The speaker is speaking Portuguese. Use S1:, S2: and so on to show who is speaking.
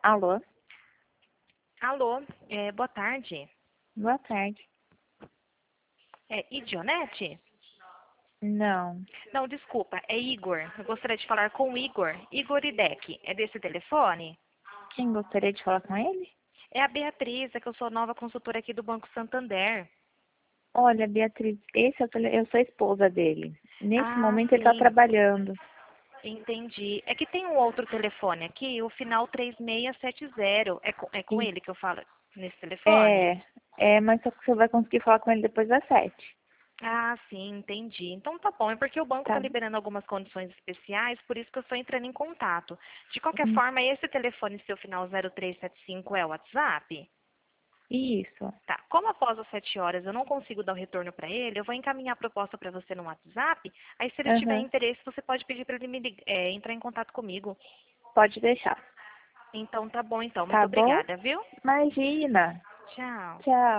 S1: Alô?
S2: Alô, boa tarde.
S1: Boa tarde.
S2: É Idionete?
S1: Não.
S2: Não, desculpa, é Igor. Eu gostaria de falar com o Igor. Igor Idec. É desse telefone?
S1: Quem gostaria de falar com ele?
S2: É a Beatriz, é que eu sou nova consultora aqui do Banco Santander.
S1: Olha, Beatriz, esse é eu sou a esposa dele. Nesse
S2: Ah,
S1: momento ele está
S2: sim,
S1: trabalhando.
S2: entendi. É que tem um outro telefone aqui, o final 3670. É com
S1: E
S2: ele que eu falo nesse telefone?
S1: mas só que você vai conseguir falar com ele depois das 7.
S2: Ah, sim, entendi. Então tá bom, é porque o banco está
S1: Tá?
S2: liberando algumas condições especiais, por isso que eu estou entrando em contato. De qualquer
S1: Hum,
S2: forma, esse telefone seu final 0375 é o WhatsApp?
S1: Isso.
S2: Tá. Como após as 7 horas eu não consigo dar o retorno para ele, eu vou encaminhar a proposta para você no WhatsApp. Aí, se ele tiver
S1: Aham.
S2: interesse, você pode pedir para ele entrar em contato comigo.
S1: Pode deixar.
S2: Então tá bom, então. Muito
S1: Tá bom?
S2: obrigada, viu?
S1: Imagina.
S2: Tchau.
S1: Tchau.